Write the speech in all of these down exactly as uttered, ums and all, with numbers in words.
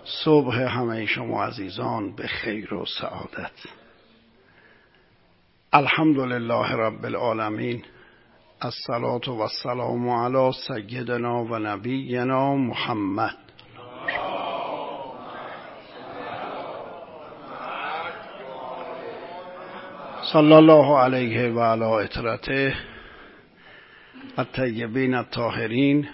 صبح همه شما عزیزان به خیر و سعادت. الحمدلله رب العالمین، الصلاة و السلام علی سیدنا و نبینا محمد. صلی الله علیه و علی اطرته الطیبین الطاهرین،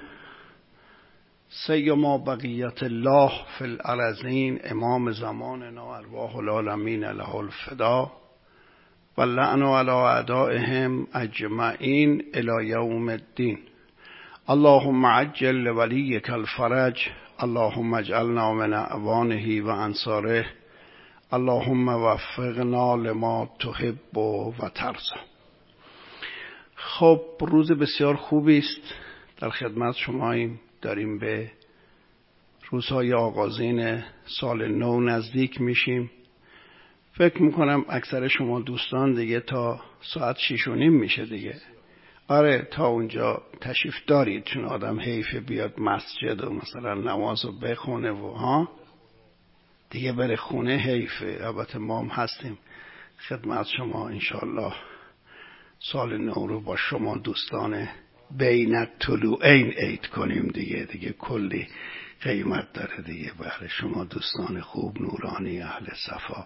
سیما بقیت الله فی الارضین، امام زماننا ارواح العالمین له الفدا و لعن علی اعدائهم اجمعین الی یوم الدین. اللهم عجل لولیک الفرج، اللهم اجعلنا من اعوانه و انصاره، اللهم وفقنا لما تحب و ترضی. خب روز بسیار خوبی است، در خدمت شماییم. داریم به روزهای آغازین سال نو نزدیک میشیم. فکر میکنم اکثر شما دوستان دیگه تا ساعت شیش و نیم میشه دیگه. آره تا اونجا تشریف دارید، چون آدم حیفه بیاد مسجد و مثلا نماز رو بخونه و ها دیگه بره خونه، حیفه. البته ما هم هستیم خدمت شما. انشالله سال نو رو با شما دوستان بین طلوعین عید کنیم دیگه. دیگه کلی قیمت داره دیگه برای شما دوستان خوب نورانی اهل صفا.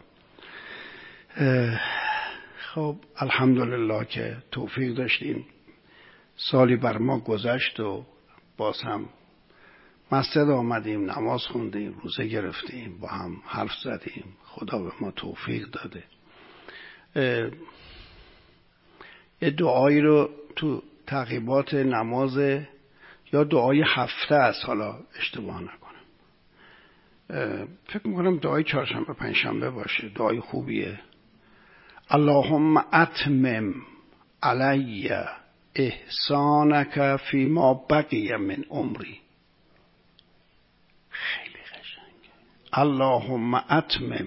خب الحمدلله که توفیق داشتیم، سالی بر ما گذشت و باز هم مسجد آمدیم، نماز خوندیم، روزه گرفتیم، با هم حرف زدیم. خدا به ما توفیق داده. یه دعایی رو تو تعقیبات نماز یا دعای هفته است، حالا اشتباه نکنم، فکر میکنم دعای چهارشنبه پنجشنبه باشه، دعای خوبیه. اللهم اتمم علی احسانک فی ما بقی من عمری. خیلی قشنگه. اللهم اتمم.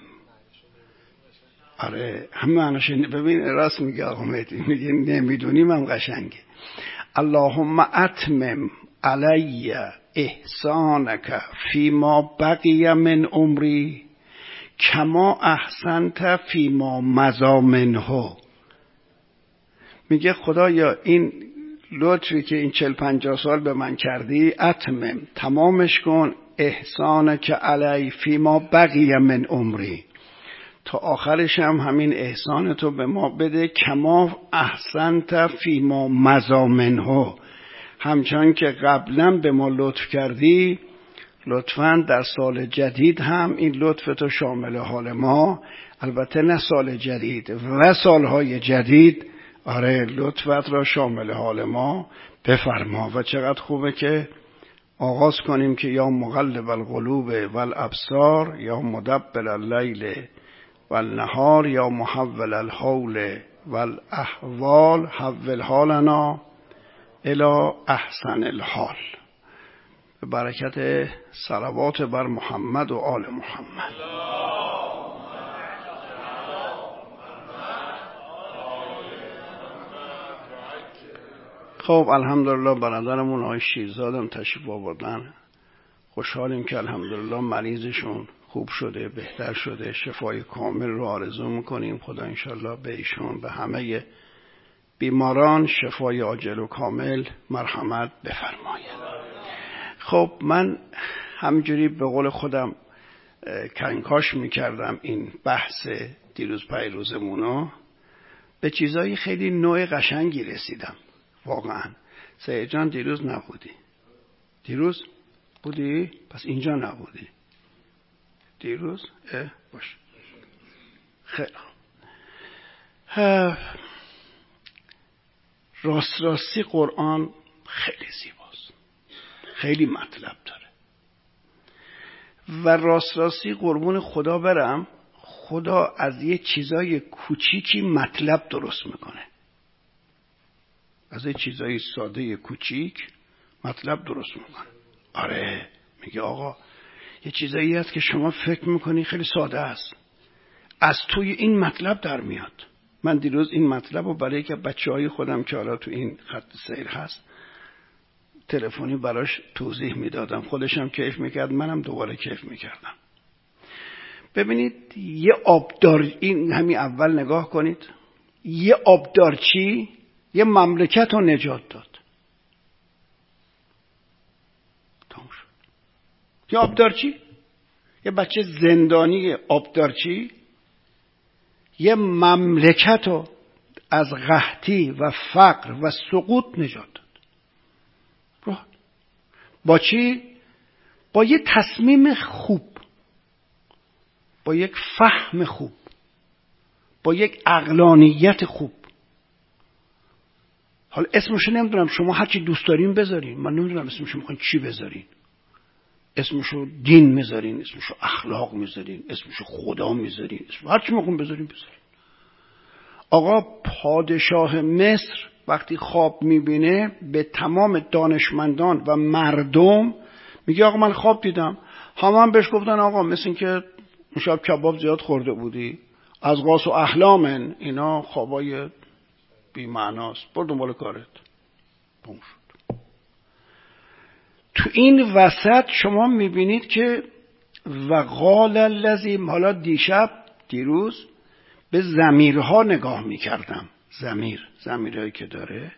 آره همه معناش ببین، راست میگه آقا مهدی، میگه نمیدونیم هم قشنگه. اللهم اتمم علی احسانک فی ما بقی من عمری کما احسنت فی ما مضی منه. میگه خدایا این لطفی که این چل پنجاه سال به من کردی، اتمم، تمامش کن، احسانک علی فی ما بقی من عمری، تا آخرش هم همین احسانتو به ما بده. کما احسنت فی ما مضی منه، همچنان که قبلا به ما لطف کردی، لطفاً در سال جدید هم این لطفتو شامل حال ما، البته نه سال جدید و سالهای جدید، آره لطفت را شامل حال ما بفرما. و چقدر خوبه که آغاز کنیم که یا مقلب القلوب والابصار، یا مدبر اللیل والنهار، یا محول الحول والاحوال، حول حالنا الی احسن الحال. به برکت صلوات بر محمد و آل محمد. خب الحمدلله برادرمون آقای شیرزادم تشریف آوردن. خوشحالیم که الحمدلله مریضشون خوب شده، بهتر شده. شفای کامل رو آرزو میکنیم. خدا انشالله به ایشون، به همه بیماران شفای عاجل و کامل مرحمت بفرماید. خب من همجوری به قول خودم کنکاش میکردم این بحث دیروز پیروزمونو، به چیزای خیلی نوع قشنگی رسیدم. واقعا سید جان دیروز نبودی؟ دیروز بودی؟ پس اینجا نبودی دیروز؟ اه باش. خیلی راست راستی قرآن خیلی زیباست، خیلی مطلب داره. و راست راستی قربون خدا برم، خدا از یه چیزای کوچیکی مطلب درست میکنه. از یه چیزای ساده کوچیک مطلب درست میکنه. آره میگه آقا یه چیزایی هست که شما فکر میکنی خیلی ساده است، از توی این مطلب در میاد. من دیروز این مطلب رو برای که بچه های خودم که حالا تو این خط سیر هست تلفنی براش توضیح میدادم، خودشم کیف میکرد، منم دوباره کیف میکردم. ببینید یه آبدار، این همین اول نگاه کنید، یه آبدارچی یه مملکت رو نجات داد. تمام شد. یه آبدارچی، یه بچه زندانی آبدارچی یه مملکت رو از قحطی و فقر و سقوط نجات داد. با چی؟ با یه تصمیم خوب، با یک فهم خوب، با یک عقلانیت خوب. حالا اسمشو نمیدونم، شما هر چی دوست دارین بذارین، من نمیدونم اسمشو میخواین چی بذارین. اسمشو دین میذارین، اسمشو اخلاق میذارین، اسمشو خدا میذارین، اسمشو هر چی میخواین بذارین بذارین. آقا پادشاه مصر وقتی خواب میبینه به تمام دانشمندان و مردم میگه آقا من خواب دیدم. همه هم بهش گفتن آقا مثل این که اون شب کباب زیاد خورده بودی، از قاس و احلامن، اینا خوابای بی معناست، برو دنبال کارت. بوم شد. تو این وسط شما میبینید که وقال الذی، حالا دیشب دیروز به ضمیرها نگاه میکردم، ضمیر ضمیرهایی که داره.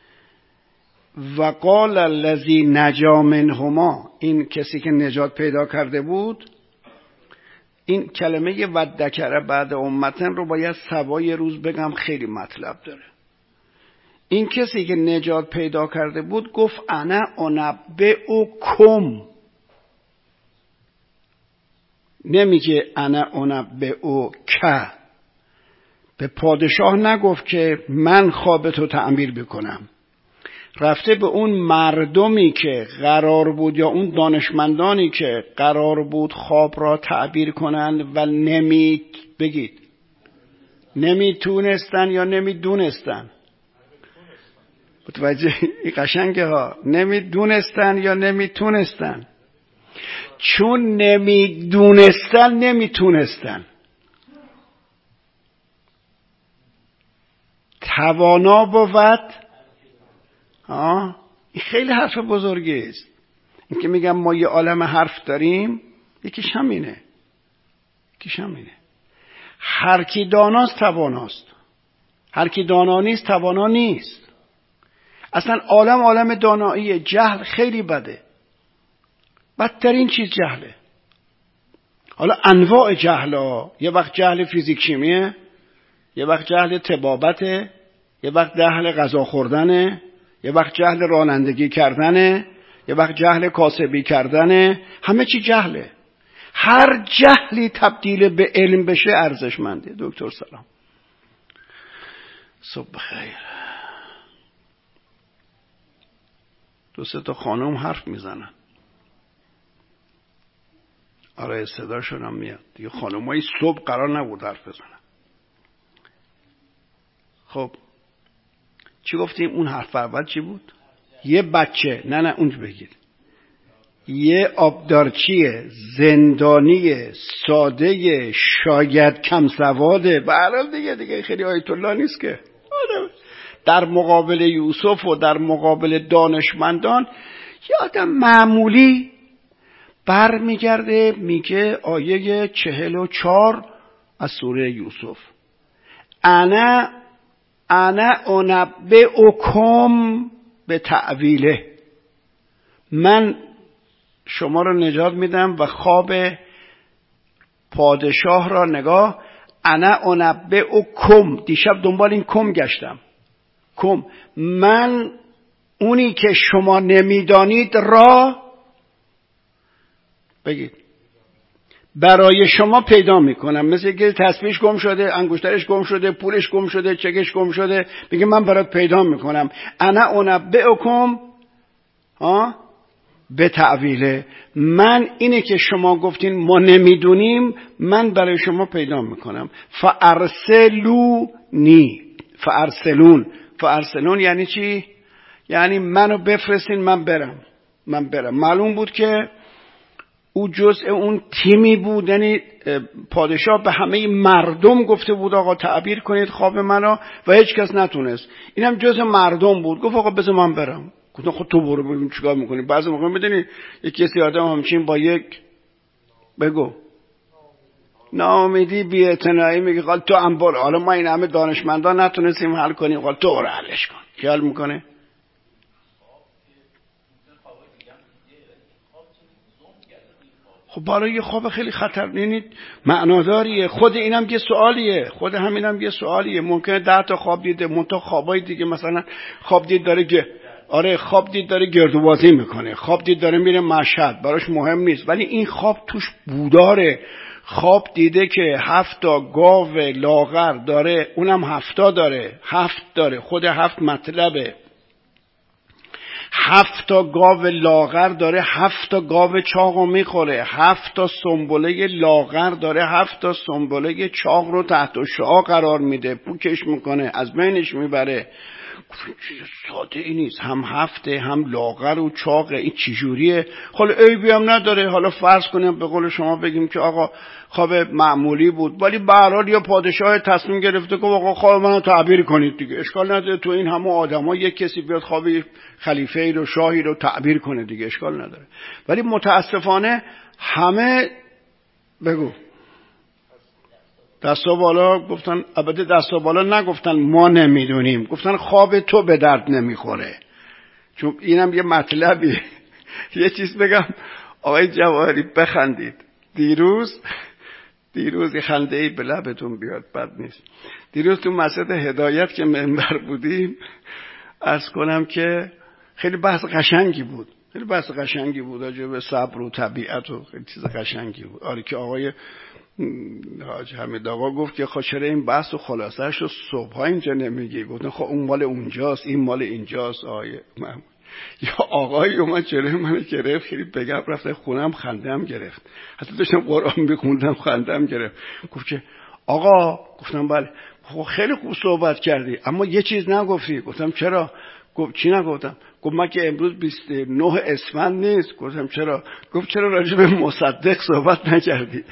وقال الذی نجا منهما، این کسی که نجات پیدا کرده بود. این کلمه ودکر بعد امتن رو باید سوای روز بگم، خیلی مطلب داره. این کسی که نجات پیدا کرده بود گفت انا انبئکم، نمیگه انا انبئک. به پادشاه نگفت که من خوابتو تعبیر بکنم، رفته به اون مردمی که قرار بود یا اون دانشمندانی که قرار بود خواب را تعبیر کنند و نمی بگید نمیتونستن یا نمیدونستن. متوجه این قشنگه ها، نمیدونستن یا نمیتونستن. چون نمیدونستن نمیتونستن. توانا بود. آه این خیلی حرف بزرگی است. این که میگم ما یه عالم حرف داریم، یکیش همینه، یکیش همینه. هر کی داناست تواناست، هر کی دانا نیست توانا نیست. اصلا عالم عالم دانایی، جهل خیلی بده، بدترین چیز جهله. حالا انواع جهل ها، یه وقت جهل فیزیک شیمیه، یه وقت جهل طبابته، یه وقت جهل غذا خوردنه، یه وقت جهل رانندگی کردنه، یه وقت جهل کاسبی کردنه. همه چی جهله. هر جهلی تبدیل به علم بشه ارزشمنده. دکتر سلام، صبح خیر. دو سه تا خانم حرف میزنن. آره صداشون هم میاد دیگه. خانمای صبح قرار نبود حرف بزنن. خب چی گفتیم؟ اون حرف اول چی بود؟ یه بچه، نه نه اونج بگید، یه آبدارچی زندانی ساده شاید کم سواده، به هر حال دیگه دیگه خیلی آیت الله نیست که، در مقابل یوسف و در مقابل دانشمندان یه آدم معمولی بر میگرده میگه آیه چهل و چار از سوره یوسف، انا انا انبئکم به تعویله، من شما رو نجات میدم و خواب پادشاه را نگاه. انا انبئکم، دیشب دنبال این کم گشتم، کم، من اونی که شما نمیدانید را بگید برای شما پیدا میکنم. مثل که تسبیحش گم شده، انگشترش گم شده، پولش گم شده، چکش گم شده، میگه من برات پیدا میکنم. انا انبئکم ها به تعویله، من اینه که شما گفتین ما نمیدونیم، من برای شما پیدا میکنم. فارسلونی، فارسلون، فارسلون یعنی چی؟ یعنی منو بفرستین من برم، من برم. معلوم بود که او جزء اون تیمی بود، یعنی پادشاه به همه مردم گفته بود آقا تعبیر کنید خواب منو و هیچ کس نتونست. اینم جزء مردم بود، گفت آقا بذار من برم. گفتم خود تو برو ببین چیکار میکنی. بعضی موقع میدونی یک کسی آدم همچین با یک بگو ناامیدی بی‌اعتنایی میگه قال تو هم برو. حالا ما این همه دانشمندان نتونستیم حل کنیم، قال تو برو حلش کن. کی حل میکنه؟ خب برای یه خواب خیلی خطرناک معناداریه. خود اینم یه سوالیه، خود همینم یه سوالیه. ممکنه ده تا خواب دیده، منتها خوابای دیگه مثلا خواب دید داره گ... آره خواب دید داره گردوبازی میکنه، خواب دید داره میره مشهد، براش مهم نیست، ولی این خواب توش بوداره. خواب دیده که هفت تا گاو لاغر داره، اونم هفتا داره، هفت داره، خود هفت مطلبه. هفت تا گاو لاغر داره، هفت تا گاو چاقو میخوره، هفت تا سنبله لاغر داره، هفت تا سنبله چاق رو تحت شعاع قرار میده، پوکش میکنه، از بینش میبره. ساده ای نیست، هم هفته هم لاغر و چاقه، این چجوریه؟ حالا عیبی هم نداره. حالا فرض کنیم به قول شما بگیم که آقا خواب معمولی بود، ولی به هر حال یا پادشاه تصمیم گرفته که آقا خواب منو تعبیر کنید دیگه، اشکال نداره. تو این همه آدما یک کسی بیاد خواب خلیفه ای رو، شاهی رو تعبیر کنه دیگه، اشکال نداره. ولی متاسفانه همه بگو دستا بالا گفتن، البته دستا بالا نگفتن ما نمیدونیم، گفتن خواب تو به درد نمیخوره. چون اینم یه مطلبی. یه چیز بگم آقای جواهری بخندید. دیروز دیروز یه خنده ای به لبتون بیاد بد نیست. دیروز تو مسجد هدایت که منبر بودیم، عرض کنم که خیلی بحث قشنگی بود، خیلی بحث قشنگی بود راجع به صبر و طبیعت و خیلی چیز قشنگی بود. آره که آقای حاج حمید آقا گفت که خب چرا این بحث و خلاصه‌اش رو صبحا اینجا نمیگی؟ گفتن خب اون مال اونجاست، این مال اینجاست. آیه محمود یا آقای اومد چرا منو گرفت، خیلی بگم رفته خونم، خندم گرفت، حتی داشتم قرآن میخوندم خندم گرفت. گفت که آقا، گفتم بله. خب خیلی خوب صحبت کردی اما یه چیز نگفتی. گفتم چرا؟ گفت چی نگفتم؟ گفت من که امروز بیست و نه اسفند نیست. گفتم چرا؟ گفت چرا راجع به مصدق صحبت نکردی؟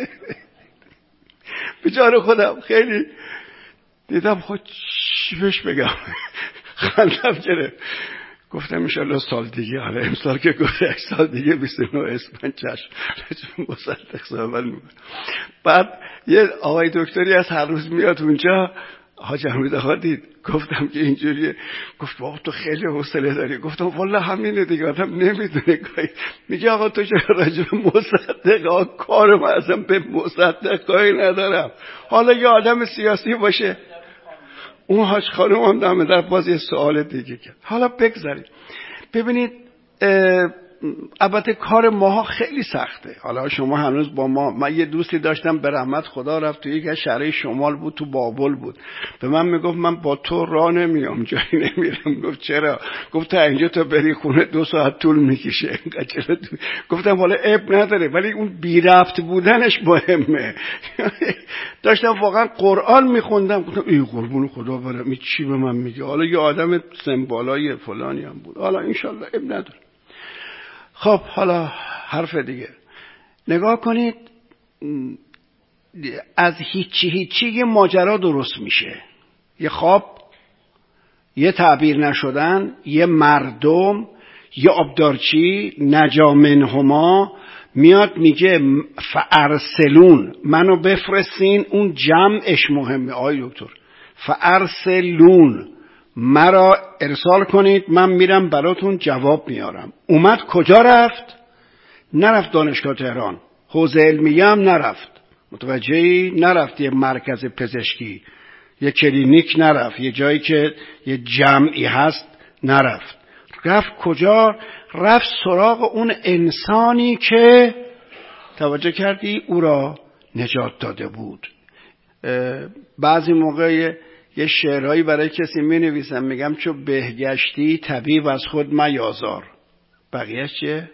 بیچاره خودم خیلی دیدم خود چی بهش بگم، خندم گرفت. گفتم انشالله سال دیگه، حالا امسال که گذشت، سال دیگه بیست و نه اسفند چشم راجع مصدق صحبت میکنم. بعد یه آقای دکتری از هر روز میاد اونجا، حاج حمید آقا دید، گفتم که اینجوریه. گفت بابا تو خیلی حوصله داری. گفتم والله همینه دیگه، آدم نمیدونه کاری. میگه آقا تو چرا راجع به مصدق؟ آقا کار من اصلا به مصدق کاری ندارم. حالا یه آدم سیاسی باشه. اون حاج خانم هم دم در باز یه سوال دیگه کرد. حالا بگذارید ببینید، البته کار ماها خیلی سخته. حالا شما هنوز با ما، من یه دوستی داشتم به رحمت خدا رفت توی یک از شهرهای شمال بود، تو بابل بود، به من میگفت من با تو راه نمیام، جایی نمیرم. گفت چرا؟ گفت تا اینجا تا بری خونه دو ساعت طول میکشه. گفتم حالا عیب نداره، ولی اون بی ربط بودنش مهمه. داشتم واقعا قرآن میخوندم، گفتم ای قربون خدا برم این چی به من میگه؟ حالا یه آدم سمبالای فلانی هم بود. حالا انشالله عیب نداره. خب حالا حرف دیگه نگاه کنید، از هیچی هیچی یه ماجرا درست میشه. یه خواب، یه تعبیر نشدن، یه مردم، یه آبدارچی، نجا منهما میاد میگه فارسلون، منو بفرستین. اون جمعش مهمه آقای دکتر. فارسلون، مرا ارسال کنید، من میرم براتون جواب میارم. اومد کجا رفت؟ نرفت دانشگاه تهران، حوزه علمیه هم نرفت، متوجهی؟ نرفت یه مرکز پزشکی، یه کلینیک نرفت، یه جایی که یه جمعی هست نرفت. رفت کجا؟ رفت سراغ اون انسانی که توجه کردی او را نجات داده بود. بعضی موقع یه شعرهایی برای کسی می نویسم، میگم چو بهگشتی طبیب از خود میازار. بقیهش چیه؟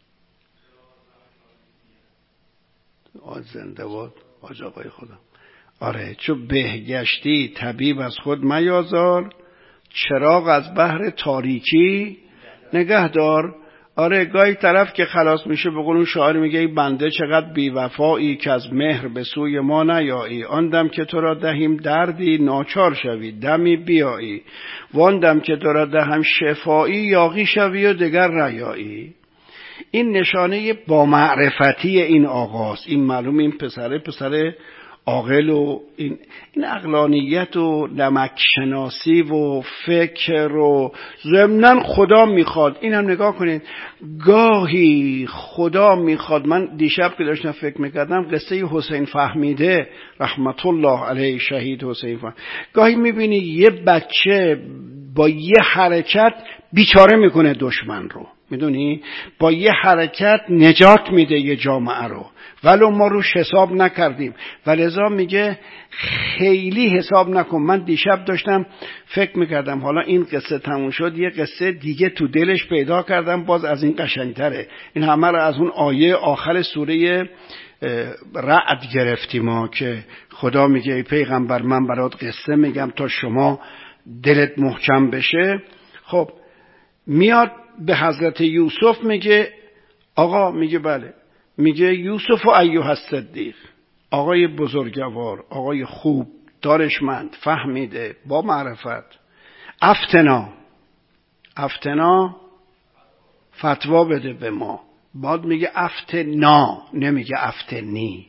آج زنده باد آج آقای خودم. آره، چو بهگشتی طبیب از خود میازار، چراغ از بحر تاریکی نگهدار. آره، گاهی طرف که خلاص میشه به قول اون شاعر میگه ای بنده چقدر بی‌وفایی که از مهر به سوی ما نیایی، آن دم که تو را دهیم دردی ناچار شوی دمی بیایی، وان دم که تو را دهم شفایی یاغی شوی و دگر ریایی. این نشانه با معرفتی این آقاست. این معلوم این پسره پسر عاقل و این این عقلانیت و نمک شناسی و فکر و ضمناً خدا میخواد. این هم نگاه کنید، گاهی خدا میخواد. من دیشب که داشتم فکر میکردم قصه حسین فهمیده رحمت الله علیه، شهید حسین فهمیده، گاهی میبینی یه بچه با یه حرکت بیچاره میکنه دشمن رو، میدونی، با یه حرکت نجات میده یه جامعه رو، ولو ما روش حساب نکردیم. ولذا میگه خیلی حساب نکن. من دیشب داشتم فکر میکردم حالا این قصه تموم شد، یه قصه دیگه تو دلش پیدا کردم باز از این قشنگتره. این همه رو از اون آیه آخر سوره رعد گرفتیم ما که خدا میگه ای پیغمبر من برات قصه میگم تا شما دلت محکم بشه. خب میاد به حضرت یوسف میگه آقا، میگه بله، میگه یوسف و ایها الصدیق، آقای بزرگوار، آقای خوب، دانشمند، فهمیده، با معرفت، افتنا افتنا فتوا بده به ما. بعد میگه افتنا، نمیگه افتنی،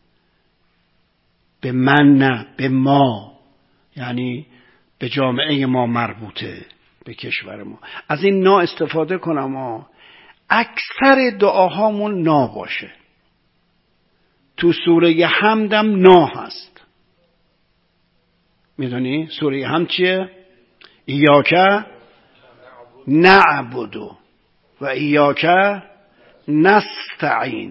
به من نه، به ما، یعنی به جامعه ما مربوطه، به کشور ما. از این نا استفاده کنم ها. اکثر دعاهامون نا باشه. تو سوره حمدم نا هست، میدونی سوره حمد چیه؟ ایاک نعبد و ایاک نستعین.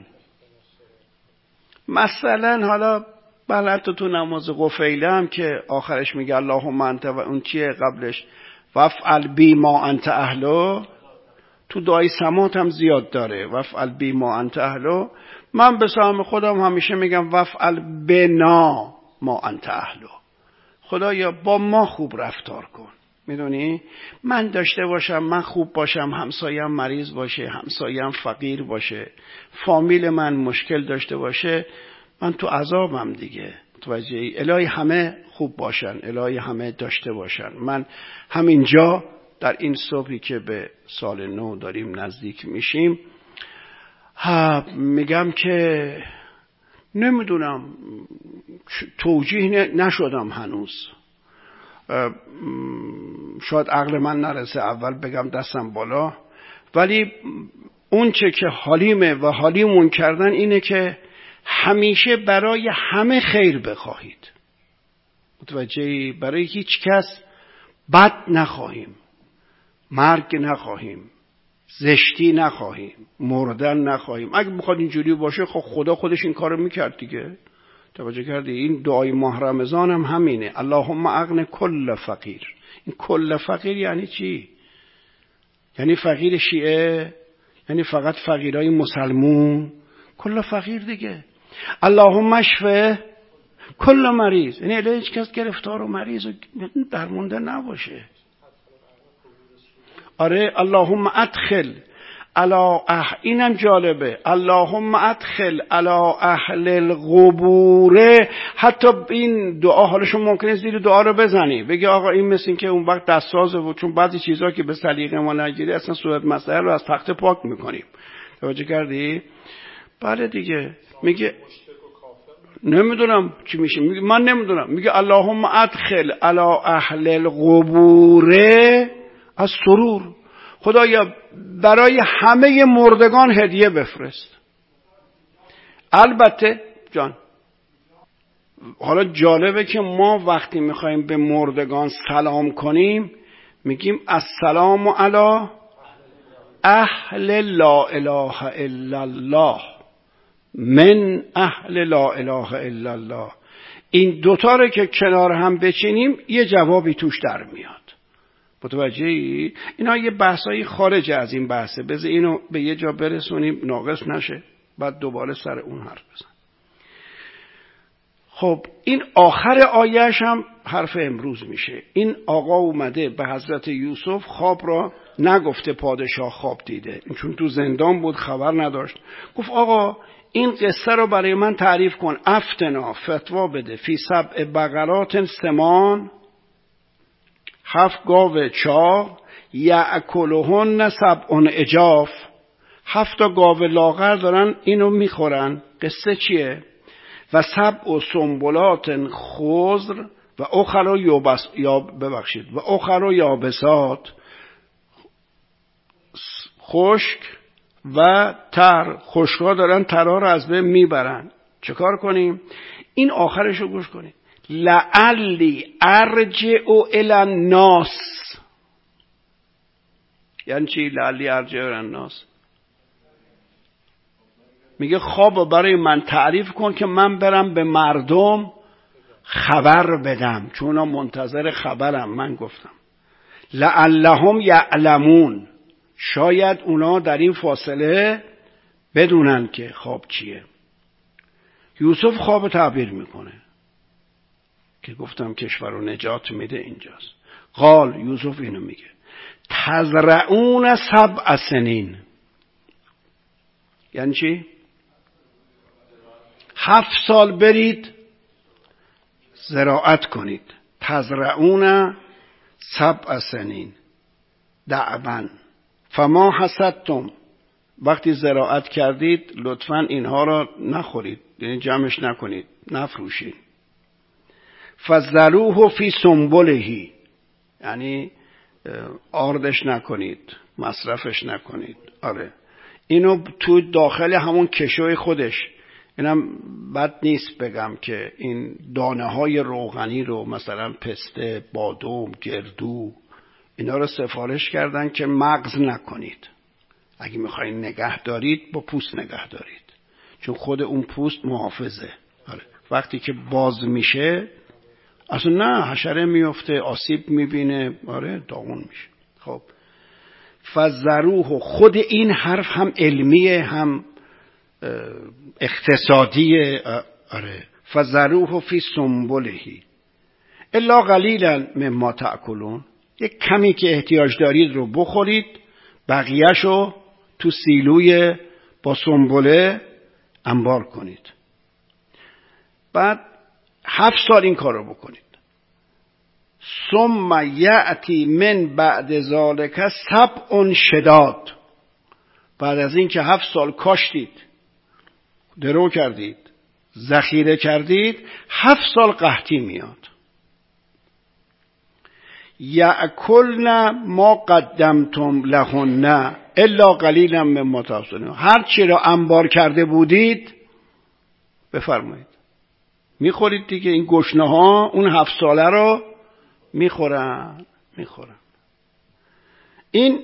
مثلا حالا بلد تو نماز قفیله هم که آخرش میگه اللهم انت، و اون چیه قبلش؟ وفعل بی ما انت اهلو. تو دعای سمات هم زیاد داره وفعل بی ما انت اهلو. من به سهم خودم همیشه میگم وفعل بنا ما انت اهلو. خدایا با ما خوب رفتار کن، میدونی، من داشته باشم، من خوب باشم، همسایم مریض باشه، همسایم فقیر باشه، فامیل من مشکل داشته باشه، من تو عذابم دیگه. توجهی؟ الهی همه خوب باشن، الهی همه داشته باشن. من همینجا در این صبحی که به سال نو داریم نزدیک میشیم میگم که نمیدونم، توجیه نشدم هنوز، شاید عقل من نرسه اول بگم دستم بالا، ولی اون چه که حالیمه و حالیمون کردن اینه که همیشه برای همه خیر بخواهید. متوجهی؟ برای هیچ کس بد نخواهیم، مرگ نخواهیم، زشتی نخواهیم، مردن نخواهیم. اگه بخواد اینجوری باشه خب خدا خودش این کارو میکرد دیگه. توجه کردی؟ این دعای ماه رمضان هم همینه، اللهم اغن کل فقیر. این کل فقیر یعنی چی؟ یعنی فقیر شیعه؟ یعنی فقط فقیرای مسلمون؟ کل فقیر دیگه. اللهم اشف کل مریض، یعنی الهی هیچ کس گرفتار و مریض و درمونده نباشه. آره، اللهم ادخل علی اهل، اینم جالبه، اللهم ادخل علی اهل القبور. حتی این دعا حالا شما ممکنه زیر دعا رو بزنی بگی آقا این مثل این که اون وقت دستسازه بود، چون بعضی چیزا که به سلیقه ما نگیری اصلا صورت مسئله رو از تخته پاک میکنیم. توجه کردی؟ بله دیگه. میگه نمیدونم چی میشه، میگه من نمیدونم، میگه اللهم ادخل علی اهل القبور از سرور، خدایا برای همه مردگان هدیه بفرست. البته جان، حالا جالبه که ما وقتی میخوایم به مردگان سلام کنیم میگیم السلام علی اهل لا اله الا الله من اهل لا اله الا الله. این دوتا رو که کنار هم بچینیم یه جوابی توش در میاد. متوجهی؟ اینا یه بحثایی خارج از این بحثه، بذار اینو به یه جا برسونیم ناقص نشه، بعد دوباره سر اون حرف بزن. خب این آخر آیهش هم حرف امروز میشه. این آقا اومده به حضرت یوسف، خواب را نگفته پادشاه خواب دیده، چون تو زندان بود خبر نداشت. گفت آقا این قصه رو برای من تعریف کن، افتنا، فتوا بده، فی سبع بقرات سمان، هفت گاو چاق، یأکلهن سبع عجاف، هفت تا گاو لاغر دارن اینو میخورن. قصه چیه؟ و سبع و سنبلات خضر و اخر یابس یا ببخشید و اخر یابسات، خشک و تر. خشکا دارن ترها رو از بین میبرن. چه کار کنیم؟ این آخرش رو گوش کنیم. لعلی ارجع الی الناس. یعنی چی لعلی ارجع الی الناس؟ میگه خواب برای من تعریف کن که من برم به مردم خبر بدم، چون اونا منتظر خبرم. من گفتم لعلهم یعلمون، شاید اونا در این فاصله بدونن که خواب چیه. یوسف خواب تعبیر میکنه که گفتم کشور رو نجات میده. اینجاست قال یوسف اینو میگه تزرعون سبع سنین. یعنی چی؟ هفت سال برید زراعت کنید. تزرعون سبع سنین دعبن فما حصدتم. وقتی زراعت کردید لطفاً اینها را نخورید، یعنی جمعش نکنید، نفروشید. فذروه فی سنبلهی، یعنی آردش نکنید، مصرفش نکنید. آره اینو تو داخل همون کشوی خودش. اینم بد نیست بگم که این دانه های روغنی رو مثلا پسته، بادام، گردو، اینا رو سفارش کردن که مغز نکنید. اگه میخواین نگه دارید با پوست نگه دارید، چون خود اون پوست محافظه. آره. وقتی که باز میشه اصلا نه حشره میفته، آسیب میبینه، آره داغون میشه. خب فذروه، خود این حرف هم علمیه هم اقتصادیه. آره فذروه فی سنبلهی الا قلیلا مما تأکلون. یک کمی که احتیاج دارید رو بخورید، بقیه‌شو تو سیلوی با سنبله انبار کنید. بعد هفت سال این کار رو بکنید. ثم یأتی من بعد ذالک سبع شداد. بعد از این که هفت سال کاشتید، درو کردید، ذخیره کردید، هفت سال قحطی میاد. یأکلن ما قدمتم لهن الا قلیلا مما تحصنون. هر چی را انبار کرده بودید بفرمایید میخورید دیگه. این گشنه ها اون هفت ساله رو میخورن میخورن این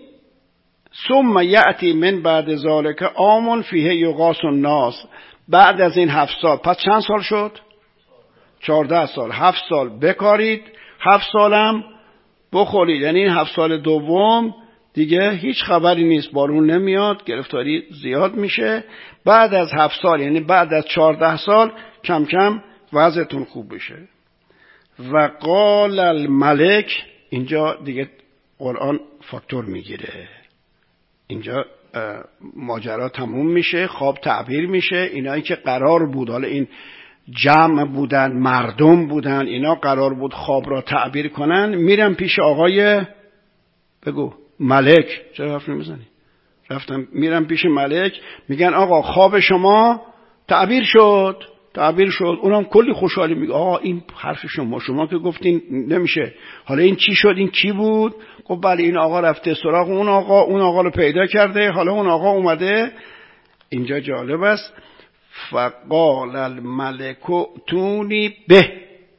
ثم یأتی من بعد ذالک عام فیه یغاث الناس. بعد از این هفت سال، پس چند سال شد؟ چهارده سال. هفت سال بکارید، هفت سالم بخورید. یعنی این هفت سال دوم دیگه هیچ خبری نیست، بارون نمیاد، گرفتاری زیاد میشه. بعد از هفت سال، یعنی بعد از چهارده سال، کم کم وضعتون خوب بشه. و قال الملک، اینجا دیگه قرآن فاکتور میگیره. اینجا ماجرا تموم میشه، خواب تعبیر میشه. اینایی که قرار بود، حالا این جمع بودن، مردم بودن، اینا قرار بود خواب را تعبیر کنن، میرن پیش آقای بگو ملک. چرا حرف نمیزنی؟ رفتم میرن پیش ملک، میگن آقا خواب شما تعبیر شد. تعبیر شد. اونم کلی خوشحالی میگه آقا این حرف شما، شما که گفتین نمیشه، حالا این چی شد؟ این کی بود؟ خب بله این آقا رفته سراغ اون آقا، اون آقا رو پیدا کرده، حالا اون آقا اومده. اینجا جالب است. فقال الملک تونی به.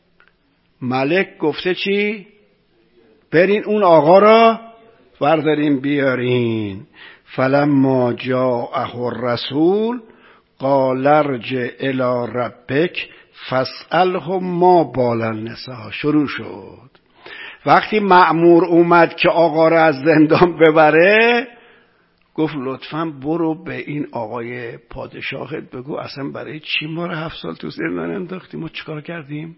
ملک گفته چی؟ برین اون آقا را بردارین بیارین. فلما جاءه الرسول قال ارجع الی ربک فاسأله ما بال النساء. شروع شد. وقتی مأمور اومد که آقا را از زندان ببره، گفت لطفاً برو به این آقای پادشاهت بگو اصلا برای چی ما رو هفت سال تو زندان انداختیم، ما چیکار کردیم؟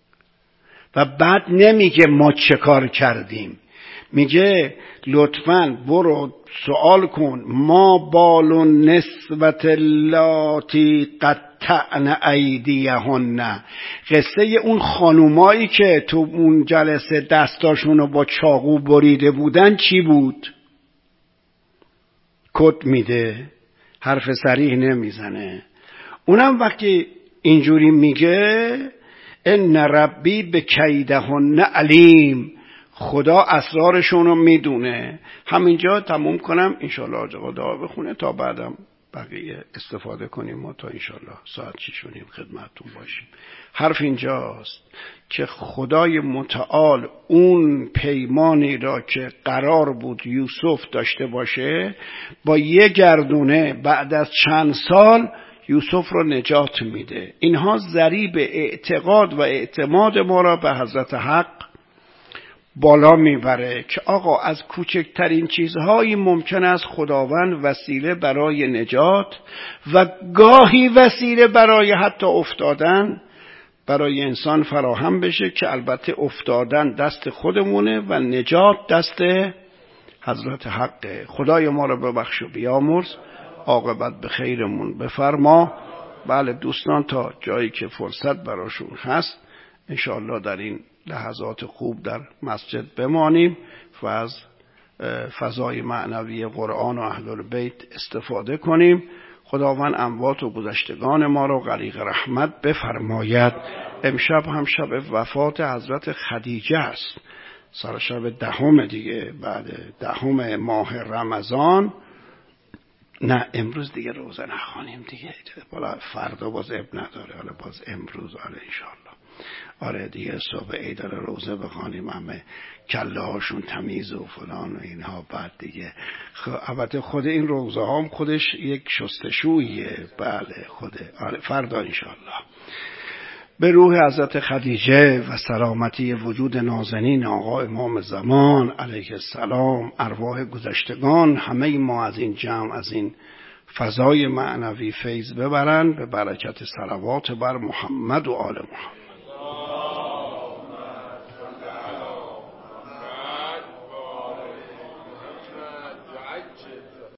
و بعد نمیگه ما چیکار کردیم، میگه لطفاً برو سوال کن ما بال النسوة اللاتی قطعن ایدیهن. قصه اون خانومایی که تو اون جلسه دستاشونو با چاقو بریده بودن چی بود؟ کد میده، حرف صریح نمیزنه. اونم وقتی اینجوری میگه ان ربی به کیدهن علیم، خدا اسرارشون رو میدونه. همینجا تموم کنم، انشالله آقا دعا بخونه تا بعدم بقیه استفاده کنیم و تا انشالله ساعت شیش و نیم خدمتتون باشیم. حرف اینجاست که خدای متعال اون پیمانی را که قرار بود یوسف داشته باشه با یه گردونه بعد از چند سال یوسف رو نجات میده. اینها ضریب اعتقاد و اعتماد ما را به حضرت حق بالا میبره که آقا از کوچکترین چیزهایی ممکن است خداوند وسیله برای نجات و گاهی وسیله برای حتی افتادن برای انسان فراهم بشه، که البته افتادن دست خودمونه و نجات دست حضرت حقه. خدای ما را ببخش و بیامرز، عاقبت به خیرمون بفرما. بله دوستان، تا جایی که فرصت براشون هست انشاءالله در این لحظات خوب در مسجد بمانیم و از فضای معنوی قرآن و اهل البیت استفاده کنیم. خداوند اموات و گذشتگان ما را غریق رحمت بفرماید. امشب هم شب وفات حضرت خدیجه است، سر شب دهم دیگه، بعد دهم ماه رمضان. نه امروز دیگه روزه نخوانیم دیگه، بالا فردا باز اب نداره، حالا باز امروز آره انشالله. آره دیگه صبح عید روزه بخوانیم، همه کله هاشون تمیز و فلان و اینها. بعد دیگه البته خود این روزه هم خودش یک شستشویه. بله خوده آره فردا انشالله. به روح حضرت خدیجه و سلامتی وجود نازنین آقا امام زمان علیه السلام، ارواح گذشتگان همه ما از این جمع از این فضای معنوی فیض ببرند به برکت صلوات بر محمد و آل محمد.